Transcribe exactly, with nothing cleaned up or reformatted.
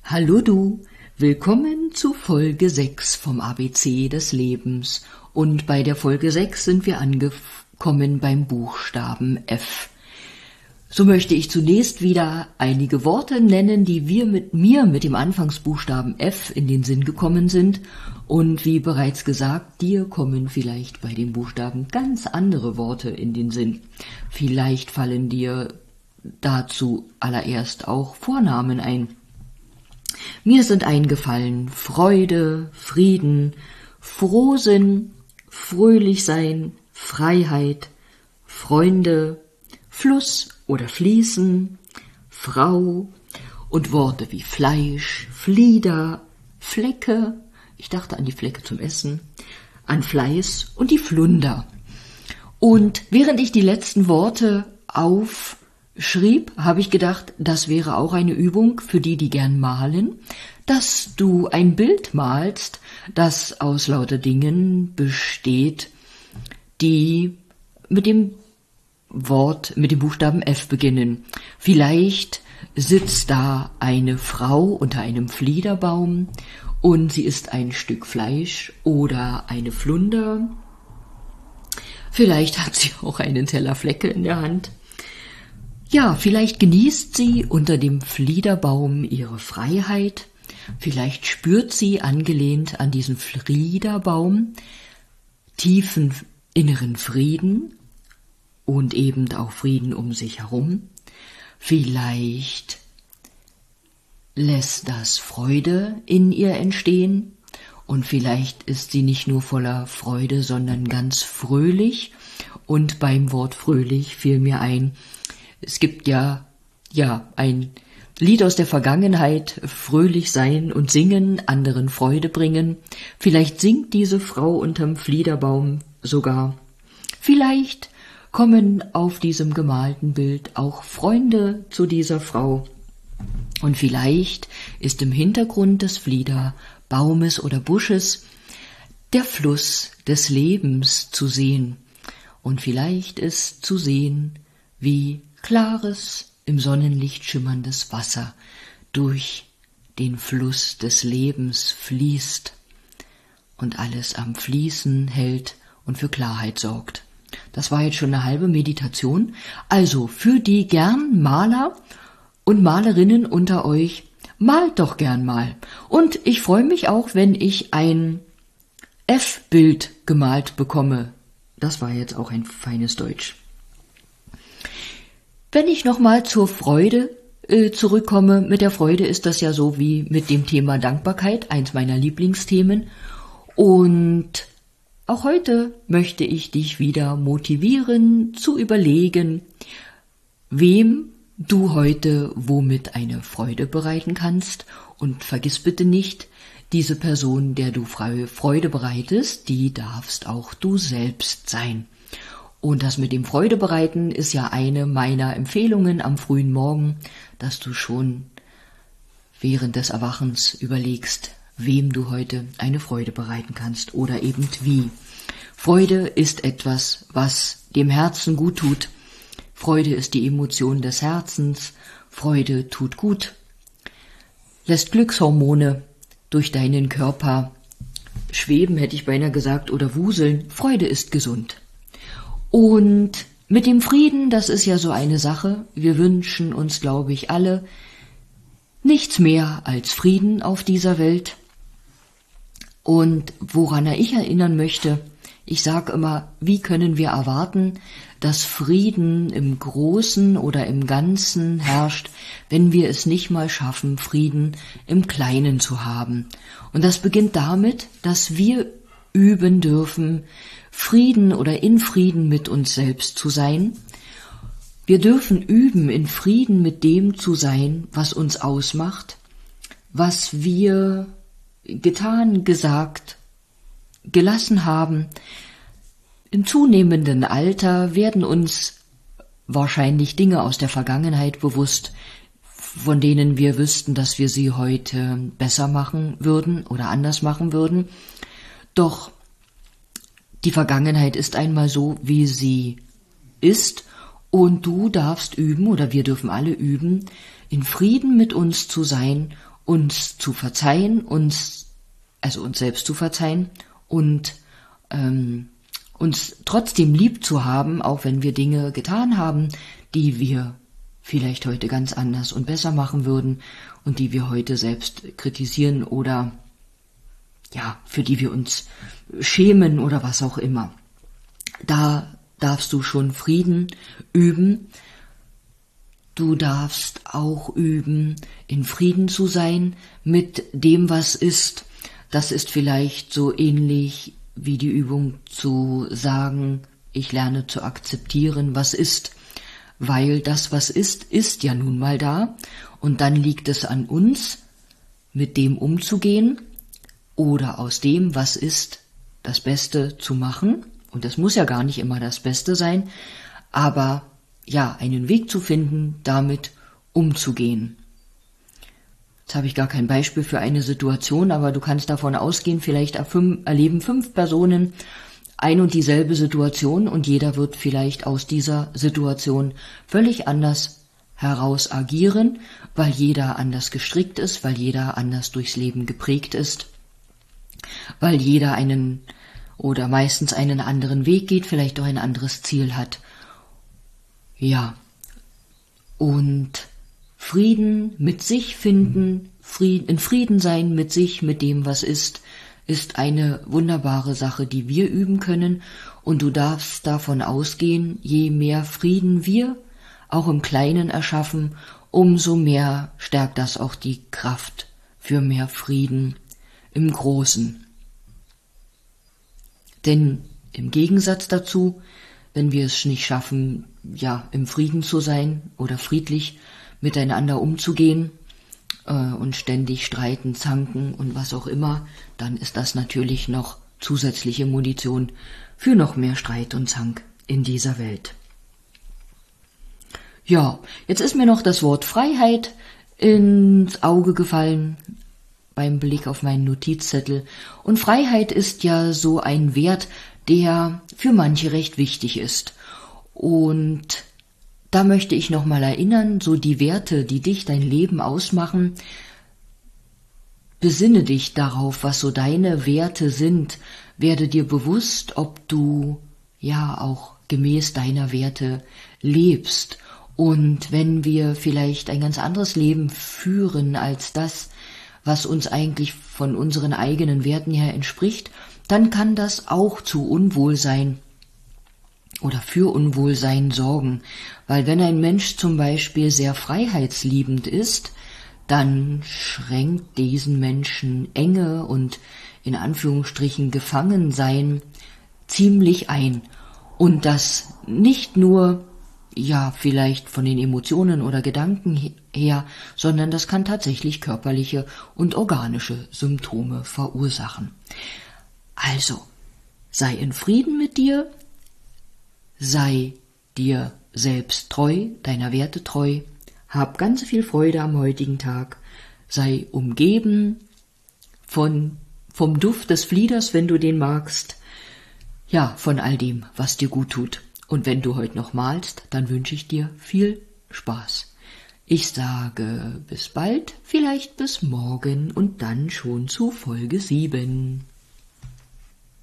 Hallo du, willkommen zu Folge sechs vom A B C des Lebens und bei der Folge sechs sind wir angekommen beim Buchstaben F. So möchte ich zunächst wieder einige Worte nennen, die wir mit mir mit dem Anfangsbuchstaben F in den Sinn gekommen sind und wie bereits gesagt, dir kommen vielleicht bei dem Buchstaben ganz andere Worte in den Sinn. Vielleicht fallen dir dazu allererst auch Vornamen ein. Mir sind eingefallen Freude, Frieden, Frohsinn, fröhlich sein, Freiheit, Freunde, Fluss oder Fließen, Frau und Worte wie Fleisch, Flieder, Flecke, ich dachte an die Flecke zum Essen, an Fleiß und die Flunder. Und während ich die letzten Worte auf schrieb, habe ich gedacht, das wäre auch eine Übung für die, die gern malen, dass du ein Bild malst, das aus lauter Dingen besteht, die mit dem Wort, mit dem Buchstaben F beginnen. Vielleicht sitzt da eine Frau unter einem Fliederbaum und sie isst ein Stück Fleisch oder eine Flunder. Vielleicht hat sie auch einen Teller Flecke in der Hand. Ja, vielleicht genießt sie unter dem Fliederbaum ihre Freiheit, vielleicht spürt sie, angelehnt an diesen Fliederbaum, tiefen inneren Frieden und eben auch Frieden um sich herum. Vielleicht lässt das Freude in ihr entstehen und vielleicht ist sie nicht nur voller Freude, sondern ganz fröhlich. Und beim Wort fröhlich fiel mir ein, es gibt ja, ja, ein Lied aus der Vergangenheit, fröhlich sein und singen, anderen Freude bringen. Vielleicht singt diese Frau unterm Fliederbaum sogar. Vielleicht kommen auf diesem gemalten Bild auch Freunde zu dieser Frau. Und vielleicht ist im Hintergrund des Fliederbaumes oder Busches der Fluss des Lebens zu sehen. Und vielleicht ist zu sehen, wie klares, im Sonnenlicht schimmerndes Wasser durch den Fluss des Lebens fließt und alles am Fließen hält und für Klarheit sorgt. Das war jetzt schon eine halbe Meditation. Also für die gern Maler und Malerinnen unter euch, malt doch gern mal. Und ich freue mich auch, wenn ich ein F-Bild gemalt bekomme. Das war jetzt auch ein feines Deutsch. Wenn ich nochmal zur Freude äh, zurückkomme, mit der Freude ist das ja so wie mit dem Thema Dankbarkeit, eins meiner Lieblingsthemen. Und auch heute möchte ich dich wieder motivieren, zu überlegen, wem du heute womit eine Freude bereiten kannst. Und vergiss bitte nicht, diese Person, der du Freude bereitest, die darfst auch du selbst sein. Und das mit dem Freude bereiten ist ja eine meiner Empfehlungen am frühen Morgen, dass du schon während des Erwachens überlegst, wem du heute eine Freude bereiten kannst oder eben wie. Freude ist etwas, was dem Herzen gut tut. Freude ist die Emotion des Herzens. Freude tut gut, lässt Glückshormone durch deinen Körper schweben, hätte ich beinahe gesagt, oder wuseln. Freude ist gesund. Und mit dem Frieden, das ist ja so eine Sache, wir wünschen uns, glaube ich, alle nichts mehr als Frieden auf dieser Welt. Und woran ich erinnern möchte, ich sage immer, wie können wir erwarten, dass Frieden im Großen oder im Ganzen herrscht, wenn wir es nicht mal schaffen, Frieden im Kleinen zu haben. Und das beginnt damit, dass wir üben dürfen, Frieden oder in Frieden mit uns selbst zu sein. Wir dürfen üben, in Frieden mit dem zu sein, was uns ausmacht, was wir getan, gesagt, gelassen haben. Im zunehmenden Alter werden uns wahrscheinlich Dinge aus der Vergangenheit bewusst, von denen wir wüssten, dass wir sie heute besser machen würden oder anders machen würden. Doch die Vergangenheit ist einmal so, wie sie ist, und du darfst üben, oder wir dürfen alle üben, in Frieden mit uns zu sein uns zu verzeihen, uns, also uns selbst zu verzeihen und ähm, uns trotzdem lieb zu haben, auch wenn wir Dinge getan haben, die wir vielleicht heute ganz anders und besser machen würden und die wir heute selbst kritisieren oder ja, für die wir uns schämen oder was auch immer. Da darfst du schon Frieden üben. Du darfst auch üben, in Frieden zu sein mit dem, was ist. Das ist vielleicht so ähnlich wie die Übung zu sagen, ich lerne zu akzeptieren, was ist. Weil das, was ist, ist ja nun mal da. Und dann liegt es an uns, mit dem umzugehen oder aus dem, was ist, das Beste zu machen. Und das muss ja gar nicht immer das Beste sein, aber ja, einen Weg zu finden, damit umzugehen. Jetzt habe ich gar kein Beispiel für eine Situation, aber du kannst davon ausgehen, vielleicht erleben fünf Personen ein und dieselbe Situation und jeder wird vielleicht aus dieser Situation völlig anders heraus agieren, weil jeder anders gestrickt ist, weil jeder anders durchs Leben geprägt ist, weil jeder einen oder meistens einen anderen Weg geht, vielleicht auch ein anderes Ziel hat. Ja, und Frieden mit sich finden, Frieden, in Frieden sein mit sich, mit dem, was ist, ist eine wunderbare Sache, die wir üben können. Und du darfst davon ausgehen, je mehr Frieden wir auch im Kleinen erschaffen, umso mehr stärkt das auch die Kraft für mehr Frieden im Großen. Denn im Gegensatz dazu, wenn wir es nicht schaffen, ja, im Frieden zu sein oder friedlich miteinander umzugehen äh, und ständig streiten, zanken und was auch immer, dann ist das natürlich noch zusätzliche Munition für noch mehr Streit und Zank in dieser Welt. Ja, jetzt ist mir noch das Wort Freiheit ins Auge gefallen beim Blick auf meinen Notizzettel. Und Freiheit ist ja so ein Wert, der für manche recht wichtig ist. Und da möchte ich nochmal erinnern, so die Werte, die dich, dein Leben ausmachen, besinne dich darauf, was so deine Werte sind. Werde dir bewusst, ob du ja auch gemäß deiner Werte lebst. Und wenn wir vielleicht ein ganz anderes Leben führen als das, was uns eigentlich von unseren eigenen Werten her entspricht, dann kann das auch zu Unwohlsein oder für Unwohlsein sorgen. Weil wenn ein Mensch zum Beispiel sehr freiheitsliebend ist, dann schränkt diesen Menschen Enge und in Anführungsstrichen Gefangensein ziemlich ein. Und das nicht nur, ja, vielleicht von den Emotionen oder Gedanken her, sondern das kann tatsächlich körperliche und organische Symptome verursachen. Also, sei in Frieden mit dir, sei dir selbst treu, deiner Werte treu, hab ganz viel Freude am heutigen Tag, sei umgeben von, vom Duft des Flieders, wenn du den magst, ja, von all dem, was dir gut tut. Und wenn du heute noch malst, dann wünsche ich dir viel Spaß. Ich sage bis bald, vielleicht bis morgen und dann schon zu Folge sieben.